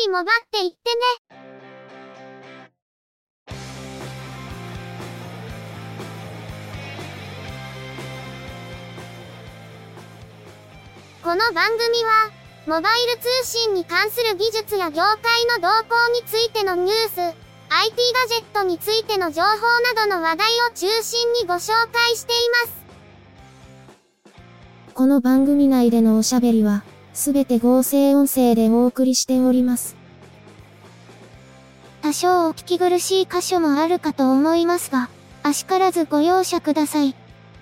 りもばっていってね。この番組は、モバイル通信に関する技術や業界の動向についてのニュース、IT ガジェットについての情報などの話題を中心にご紹介しています。 この番組内でのおしゃべりは、すべて合成音声でお送りしております。 多少お聞き苦しい箇所もあるかと思いますが、あしからずご容赦ください。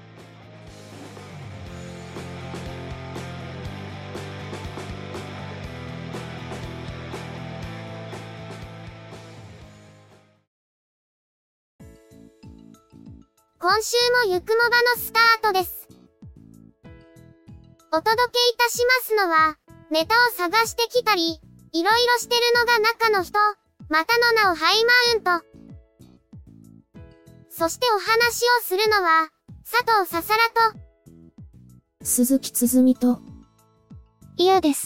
今週もゆくもばのスタートです。お届けいたしますのは、ネタを探してきたり、いろいろしてるのが中の人、またの名をハイマウント。そしてお話をするのは、佐藤ささらと、 鈴木つづみと、 いやです。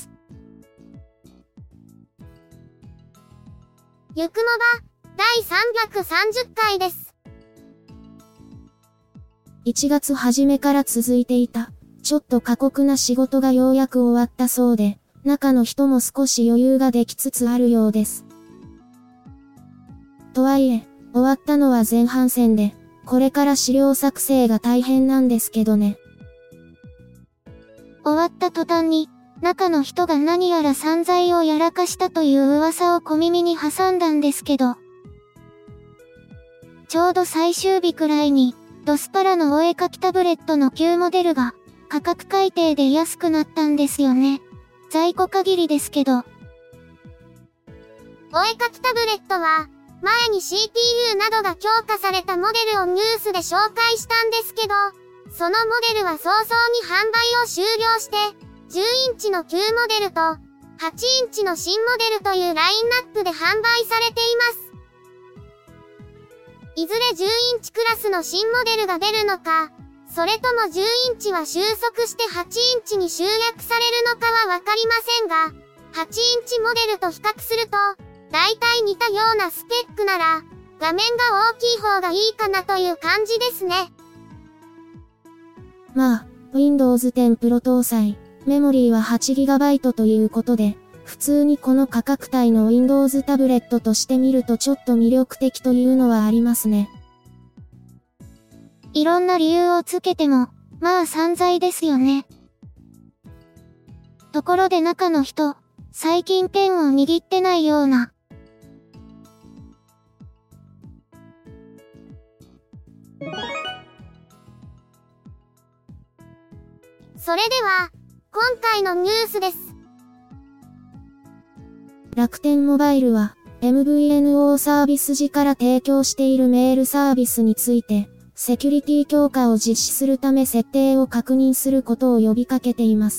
ゆくもば、第330回です。 1月初めから続いていた、ちょっと過酷な仕事がようやく終わったそうで、中の人も少し余裕ができつつあるようです。とはいえ、終わったのは前半戦で、これから資料作成が大変なんですけどね。 終わった途端に、中の人が何やら散財をやらかしたという噂を小耳に挟んだんですけど、ちょうど最終日くらいに、ドスパラのお絵かきタブレットの旧モデルが、価格改定で安くなったんですよね。在庫限りですけど。お絵かきタブレットは、前に CPU などが強化されたモデルをニュースで紹介したんですけど、そのモデルは早々に販売を終了して、10インチの旧モデルと、8インチの新モデルというラインナップで販売されています。いずれ10インチクラスの新モデルが出るのか、それとも10インチは収束して8インチに集約されるのかはわかりませんが、8インチモデルと比較すると、だいたい似たようなスペックなら、画面が大きい方がいいかなという感じですね。 まあ、Windows 10 Pro 搭載、メモリーは 8GB ということで、普通にこの価格帯の Windows タブレットとして見るとちょっと魅力的というのはありますね。 いろんな理由をつけても、まあ散財ですよね。ところで中の人、最近ペンを握ってないような。それでは、今回のニュースです。 楽天モバイルは、MVNO サービス時から提供しているメールサービスについて、セキュリティ強化を実施するため設定を確認することを呼びかけています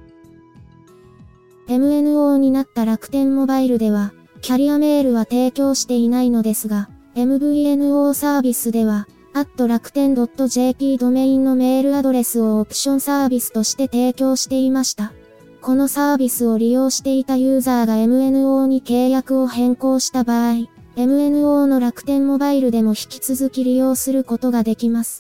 。MNO になった楽天モバイルでは、キャリアメールは提供していないのですが、MVNO サービスでは、@rakuten.jp ドメインのメールアドレスをオプションサービスとして提供していました。このサービスを利用していたユーザーが MNO に契約を変更した場合、MNO の楽天モバイルでも引き続き利用することができます。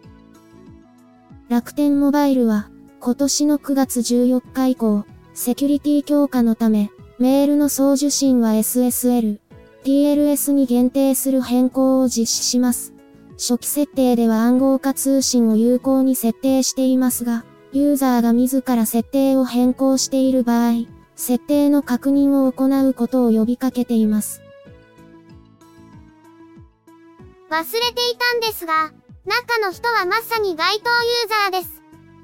楽天モバイルは、今年の9月14日以降、セキュリティ強化のため、メールの送受信は SSL、TLS に限定する変更を実施します。初期設定では暗号化通信を有効に設定していますが、ユーザーが自ら設定を変更している場合、設定の確認を行うことを呼びかけています。 忘れていたんですが、中の人はまさに該当ユーザーです。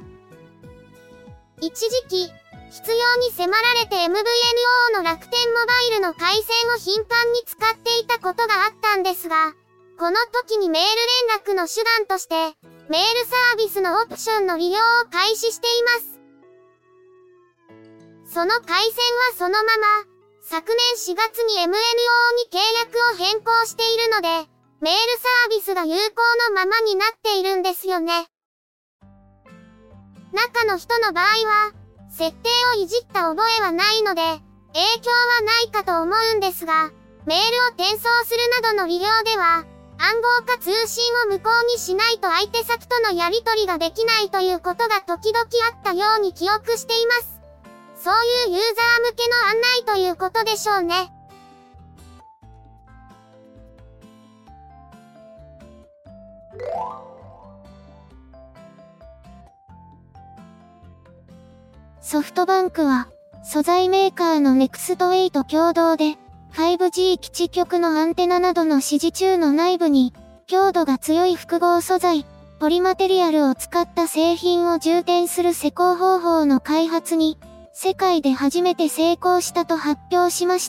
一時期、必要に迫られて MVNO の楽天モバイルの回線を頻繁に使っていたことがあったんですが、この時にメール連絡の手段として、メールサービスのオプションの利用を開始しています。その回線はそのまま、昨年4月に MNO に契約を変更しているので、メールサービスが有効のままになっているんですよね。中の人の場合は、設定をいじった覚えはないので、 影響はないかと思うんですが、メールを転送するなどの利用では、暗号化通信を無効にしないと相手先とのやり取りができないということが時々あったように記憶しています。そういうユーザー向けの案内ということでしょうね。 ソフトバンクは、素材メーカーのネクストウェイと共同で、5G 基地局のアンテナなどの指示中の内部に、強度が強い複合素材、ポリマテリアルを使った製品を充填する施工方法の開発に、世界で初めて成功したと発表しました。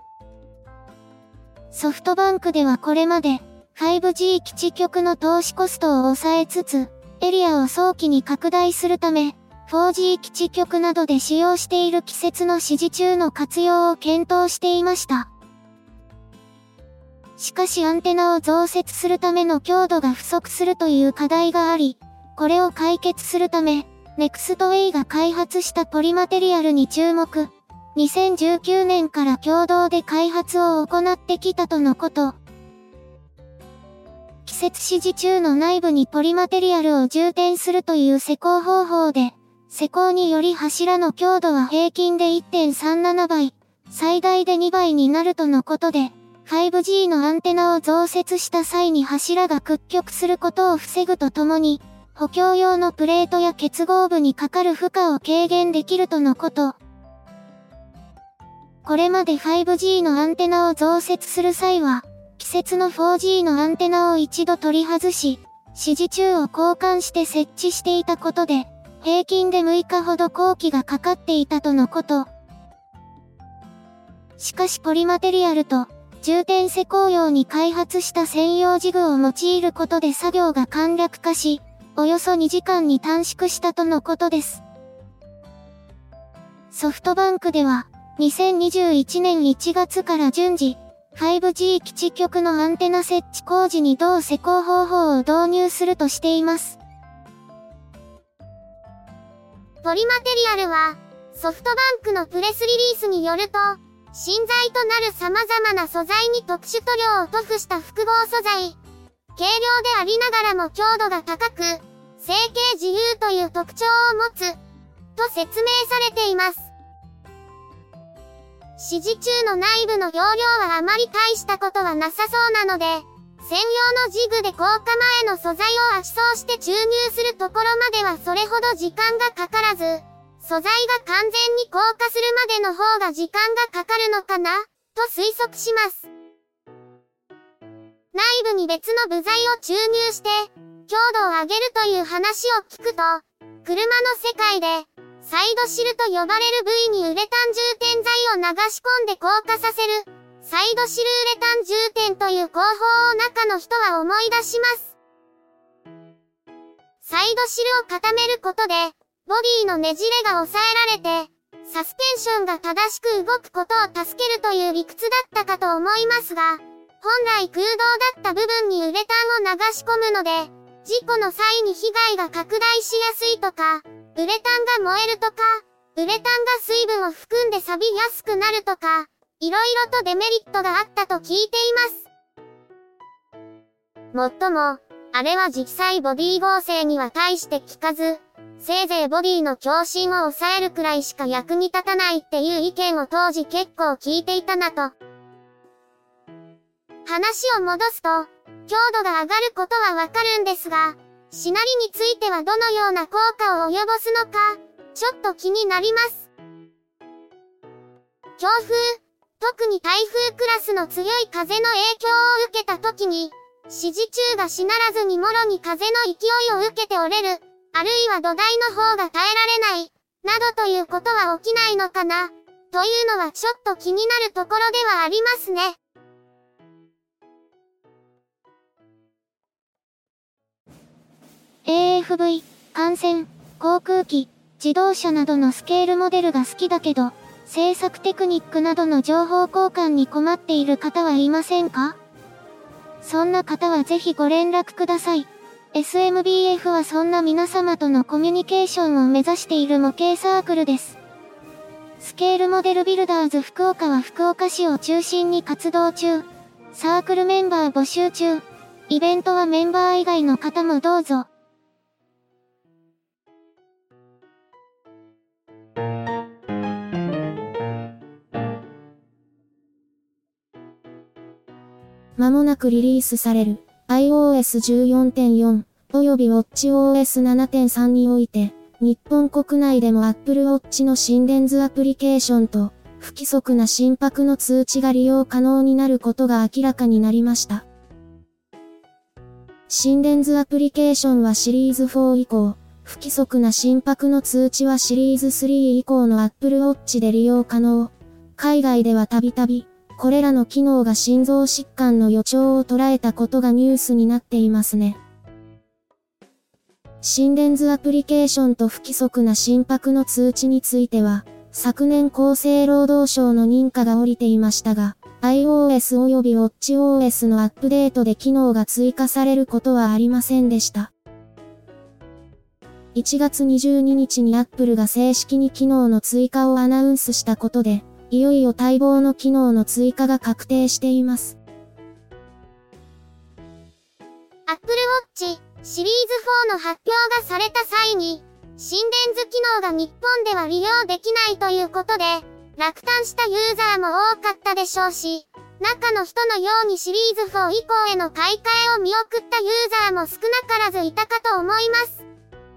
ソフトバンクではこれまで、5G 基地局の投資コストを抑えつつ、エリアを早期に拡大するため、4G 基地局などで使用している季節の指示中の活用を検討していました。しかしアンテナを増設するための強度が不足するという課題があり、これを解決するため、ネクストウェイが開発したポリマテリアルに注目。2019年から共同で開発を行ってきたとのこと。季節指示中の内部にポリマテリアルを充填するという施工方法で、施工により柱の強度は平均で 1.37 倍、最大で2倍になるとのことで、5G のアンテナを増設した際に柱が屈曲することを防ぐとともに、補強用のプレートや結合部にかかる負荷を軽減できるとのこと。これまで 5G のアンテナを増設する際は、季節の 4G のアンテナを一度取り外し、指示中を交換して設置していたことで、平均で6日ほど工期がかかっていたとのこと。しかしポリマテリアルと充填施工用に開発した専用ジグを用いることで作業が簡略化し、およそ2時間に短縮したとのことです。ソフトバンクでは、2021年1月から順次、5G 基地局のアンテナ設置工事に同施工方法を導入するとしています。 ポリマテリアルは、ソフトバンクのプレスリリースによると、芯材となる様々な素材に特殊塗料を塗布した複合素材。軽量でありながらも強度が高く、成形自由という特徴を持つ、と説明されています。指示中の内部の容量はあまり大したことはなさそうなので、専用のジグで硬化前の素材を圧送して注入するところまではそれほど時間がかからず、素材が完全に硬化するまでの方が時間がかかるのかな、と推測します。内部に別の部材を注入して、強度を上げるという話を聞くと、車の世界で、サイドシルと呼ばれる部位にウレタン充填剤を流し込んで硬化させる、サイドシルウレタン充填という工法を中の人は思い出します。サイドシルを固めることで、ボディのねじれが抑えられて、サスペンションが正しく動くことを助けるという理屈だったかと思いますが、本来空洞だった部分にウレタンを流し込むので、事故の際に被害が拡大しやすいとか、ウレタンが燃えるとか、ウレタンが水分を含んで錆びやすくなるとか、いろいろとデメリットがあったと聞いています。もっとも、あれは実際ボディ合成には大して効かず、せいぜいボディの強振を抑えるくらいしか役に立たないっていう意見を当時結構聞いていたなと。話を戻すと、強度が上がることはわかるんですが、しなりについてはどのような効果を及ぼすのか、ちょっと気になります。強風、特に台風クラスの強い風の影響を受けた時に、指示中がしならずにもろに風の勢いを受けて折れる、あるいは土台の方が耐えられない、などということは起きないのかな、というのはちょっと気になるところではありますね。 AFV、艦船、航空機、自動車などのスケールモデルが好きだけど、制作テクニックなどの情報交換に困っている方はいませんか？そんな方はぜひご連絡ください。SMBF はそんな皆様とのコミュニケーションを目指している模型サークルです。 スケールモデルビルダーズ福岡は福岡市を中心に活動中。サークルメンバー募集中。イベントはメンバー以外の方もどうぞ。 まもなくリリースされる iOS14.4 および WatchOS7.3 において、日本国内でも Apple Watch の心電図アプリケーションと不規則な心拍の通知が利用可能になることが明らかになりました。心電図アプリケーションはシリーズ4以降、不規則な心拍の通知はシリーズ3以降の Apple Watch で利用可能。海外ではたびたび、これらの機能が心臓疾患の予兆を捉えたことがニュースになっていますね。心電図アプリケーションと不規則な心拍の通知については、昨年厚生労働省の認可が下りていましたが、iOS および WatchOS のアップデートで機能が追加されることはありませんでした。1月22日に Apple が正式に機能の追加をアナウンスしたことで、いよいよ待望の機能の追加が確定しています。 Apple Watch シリーズ4の発表がされた際に、心電図機能が日本では利用できないということで、落胆したユーザーも多かったでしょうし、中の人のようにシリーズ4以降への買い替えを見送ったユーザーも少なからずいたかと思います。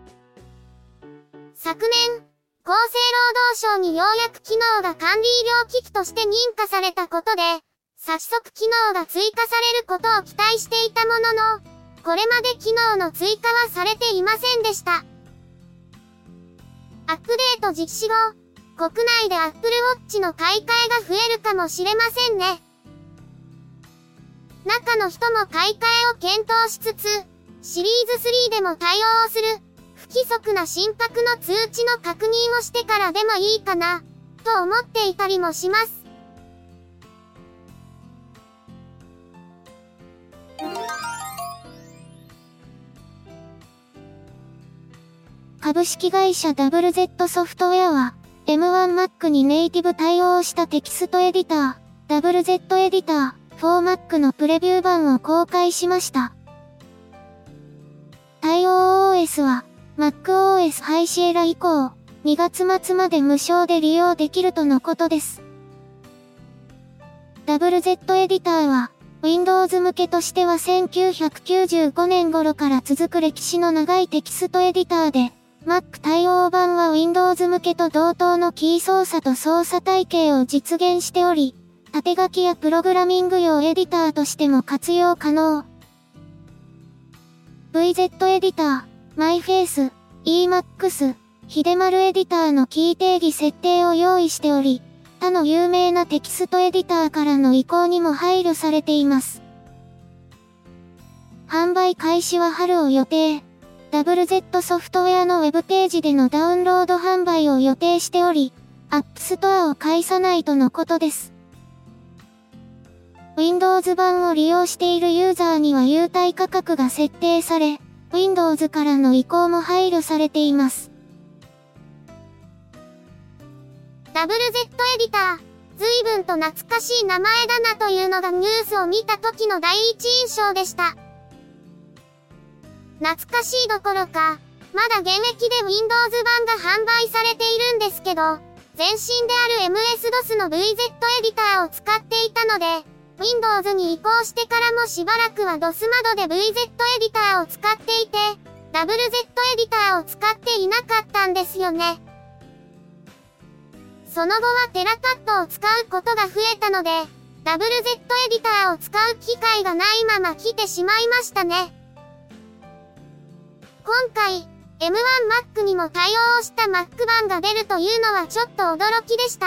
昨年、厚生労働省にようやく機能が管理医療機器として認可されたことで、早速機能が追加されることを期待していたものの、これまで機能の追加はされていませんでした。アップデート実施後、国内で Apple Watch の買い替えが増えるかもしれませんね。中の人も買い替えを検討しつつ、シリーズ3でも対応する、不規則な心拍の通知の確認をしてからでもいいかな、と思っていたりもします。 株式会社 WZ ソフトウェアは、M1Mac にネイティブ対応したテキストエディター、WZ エディター、4Mac のプレビュー版を公開しました。対応 OS は、MacOS ハイシエラ以降、2月末まで無償で利用できるとのことです。WZ エディターは、Windows 向けとしては1995年頃から続く歴史の長いテキストエディターで、Mac 対応版は Windows 向けと同等のキー操作と操作体系を実現しており、縦書きやプログラミング用エディターとしても活用可能。VZ エディター、MyFace、Emacs、秀丸エディターのキー定義設定を用意しており、他の有名なテキストエディターからの移行にも配慮されています。販売開始は春を予定。WZ ソフトウェアのウェブページでのダウンロード販売を予定しており、App Store を介さないとのことです。Windows 版を利用しているユーザーには優待価格が設定され、Windows からの移行も配慮されています。 WZ エディター、随分と懐かしい名前だなというのがニュースを見た時の第一印象でした。懐かしいどころか、まだ現役で Windows 版が販売されているんですけど、前身である MS-DOS の VZ エディターを使っていたので、Windows に移行してからもしばらくは DOS 窓で VZ エディターを使っていて、WZ エディターを使っていなかったんですよね。その後はテラパッドを使うことが増えたので、WZ エディターを使う機会がないまま来てしまいましたね。今回、M1Mac にも対応した Mac 版が出るというのはちょっと驚きでした。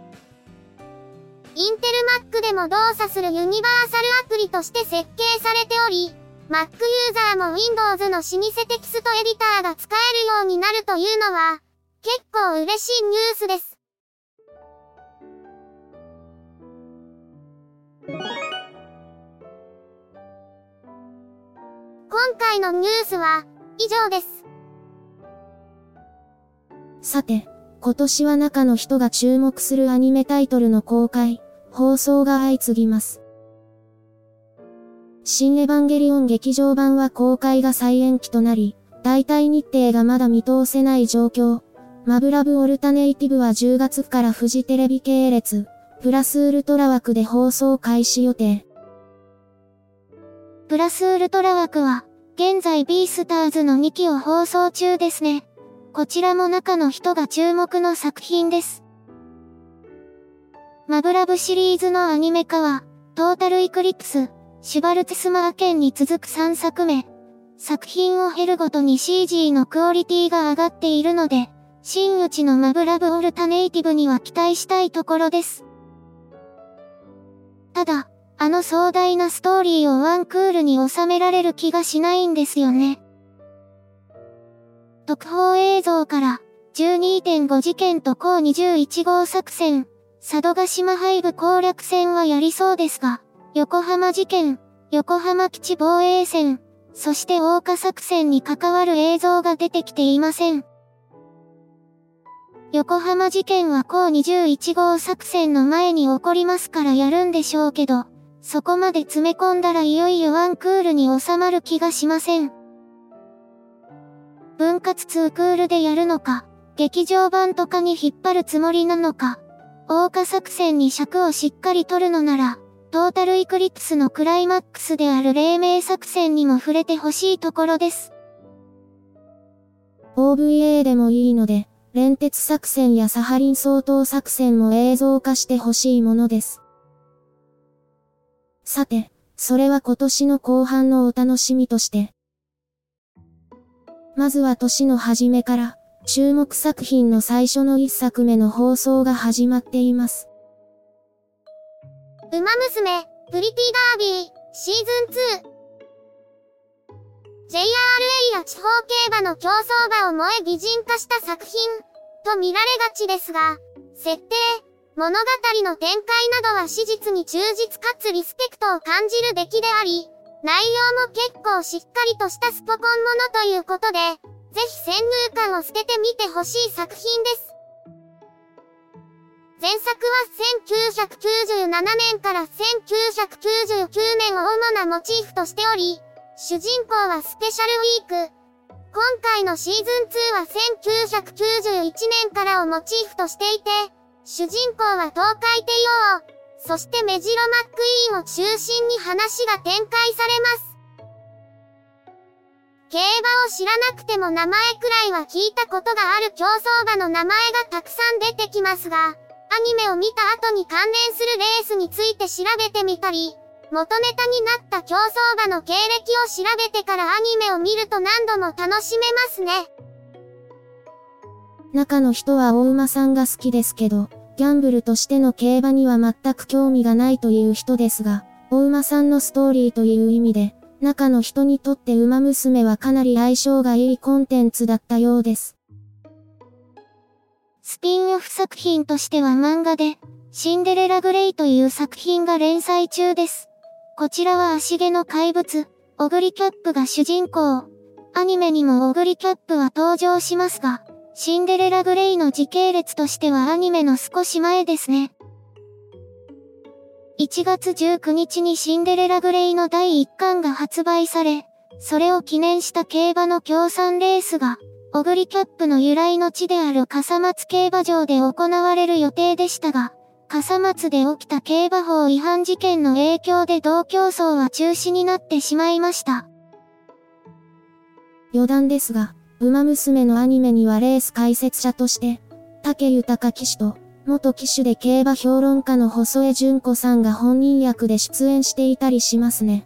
インテル Mac でも動作するユニバーサルアプリとして設計されており、Mac ユーザーも Windows の老舗テキストエディターが使えるようになるというのは、結構嬉しいニュースです。今回のニュースは以上です。 さて、 今年は中の人が注目するアニメタイトルの公開、放送が相次ぎます。新エヴァンゲリオン劇場版は公開が再延期となり、代替日程がまだ見通せない状況。マブラブオルタネイティブは10月からフジテレビ系列、プラスウルトラ枠で放送開始予定。 プラスウルトラ枠は、現在ビースターズの2期を放送中ですね。こちらも中の人が注目の作品です。マブラブシリーズのアニメ化は、トータルイクリプス、シュバルツスマーケンに続く3作目。作品を経るごとに CG のクオリティが上がっているので、真打ちのマブラブオルタネイティブには期待したいところです。ただ、あの壮大なストーリーをワンクールに収められる気がしないんですよね。特報映像から、12.5 事件と甲21号作戦、佐渡島配部攻略戦はやりそうですが、横浜事件、横浜基地防衛戦、そして桜花作戦に関わる映像が出てきていません。横浜事件は甲21号作戦の前に起こりますからやるんでしょうけど、そこまで詰め込んだらいよいよワンクールに収まる気がしません。分割2クールでやるのか、劇場版とかに引っ張るつもりなのか、桜花作戦に尺をしっかり取るのなら、トータルイクリプスのクライマックスである黎明作戦にも触れてほしいところです。 OVA でもいいので、連鉄作戦やサハリン掃討作戦も映像化してほしいものです。さて、それは今年の後半のお楽しみとして。まずは年の初めから、注目作品の最初の1作目の放送が始まっています。 ウマ娘、プリティダービー、シーズン2。JRA や地方競馬の競走馬を萌え擬人化した作品、と見られがちですが、設定、物語の展開などは史実に忠実かつリスペクトを感じる出来であり、内容も結構しっかりとしたスポコンものということで、ぜひ先入観を捨ててみてほしい作品です。前作は1997年から1999年を主なモチーフとしており、主人公はスペシャルウィーク。今回のシーズン2は1991年からをモチーフとしていて、主人公は東海帝王、そしてメジロマックイーンを中心に話が展開されます。競馬を知らなくても名前くらいは聞いたことがある競走馬の名前がたくさん出てきますが、アニメを見た後に関連するレースについて調べてみたり、元ネタになった競走馬の経歴を調べてからアニメを見ると何度も楽しめますね。 中の人は大馬さんが好きですけど、ギャンブルとしての競馬には全く興味がないという人ですが、大馬さんのストーリーという意味で、中の人にとってウマ娘はかなり相性がいいコンテンツだったようです。 スピンオフ作品としては漫画で、シンデレラグレイという作品が連載中です。こちらは足毛の怪物、オグリキャップが主人公。アニメにもオグリキャップは登場しますが、シンデレラグレイの時系列としてはアニメの少し前ですね。1月19日にシンデレラグレイの第1巻が発売され、それを記念した競馬の協賛レースが、オグリキャップの由来の地である笠松競馬場で行われる予定でしたが、笠松で起きた競馬法違反事件の影響で同競争は中止になってしまいました。 余談ですが、ウマ娘のアニメにはレース解説者として、武豊騎手と、元騎手で競馬評論家の細江純子さんが本人役で出演していたりしますね。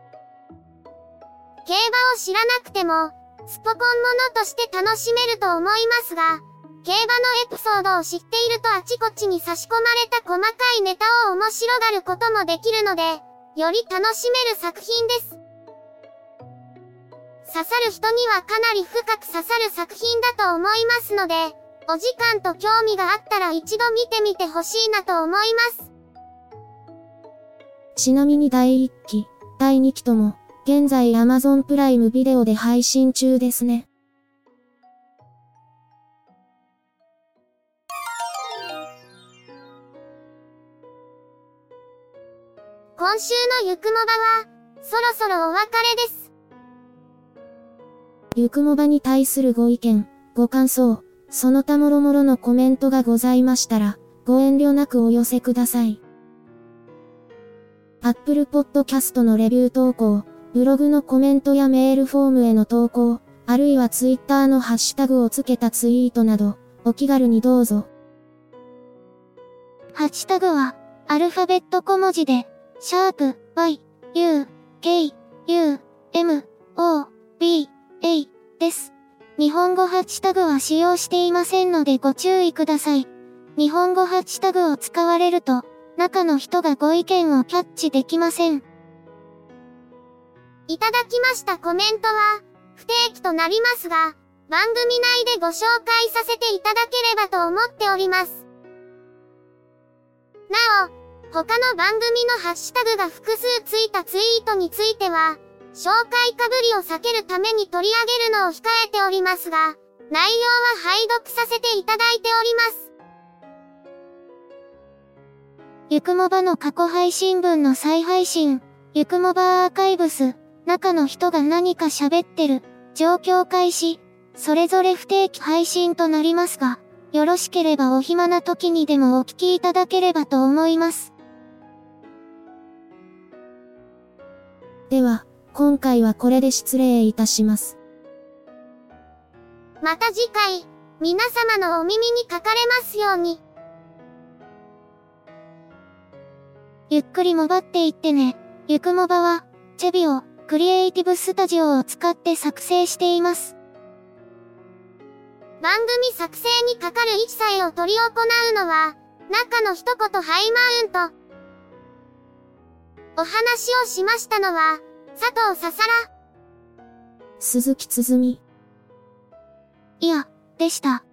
競馬を知らなくても、スポコンものとして楽しめると思いますが、競馬のエピソードを知っているとあちこちに差し込まれた細かいネタを面白がることもできるので、より楽しめる作品です。刺さる人にはかなり深く刺さる作品だと思いますので、お時間と興味があったら一度見てみてほしいなと思います。 ちなみに第1期、第2期とも、現在 Amazon プライムビデオで配信中ですね。 今週のゆくもばは、そろそろお別れです。 ゆくもばに対するご意見、ご感想、その他もろもろのコメントがございましたら、ご遠慮なくお寄せください。Apple Podcast のレビュー投稿、ブログのコメントやメールフォームへの投稿、あるいは Twitter のハッシュタグをつけたツイートなど、お気軽にどうぞ。 ハッシュタグは、アルファベット小文字で、#y, u, k, u, m, o, b, a です。日本語ハッシュタグは使用していませんのでご注意ください。日本語ハッシュタグを使われると、中の人がご意見をキャッチできません。 いただきましたコメントは、不定期となりますが、番組内でご紹介させていただければと思っております。なお、他の番組のハッシュタグが複数ついたツイートについては、紹介かぶりを避けるために取り上げるのを控えておりますが、内容は拝読させていただいております。 ゆくもばの過去配信分の再配信、ゆくもばアーカイブス、中の人が何か喋ってる、状況開始、それぞれ不定期配信となりますが、よろしければお暇な時にでもお聞きいただければと思います。 では、今回はこれで失礼いたします。 また次回、皆様のお耳にかかれますように。 ゆっくりもばっていってね。ゆくもばは、チェビオ、クリエイティブスタジオを使って作成しています。 番組作成にかかる一切を執り行うのは、中の一言ハイマウント。お話をしましたのは、佐藤ささら、 鈴木つづみ。 いや、でした。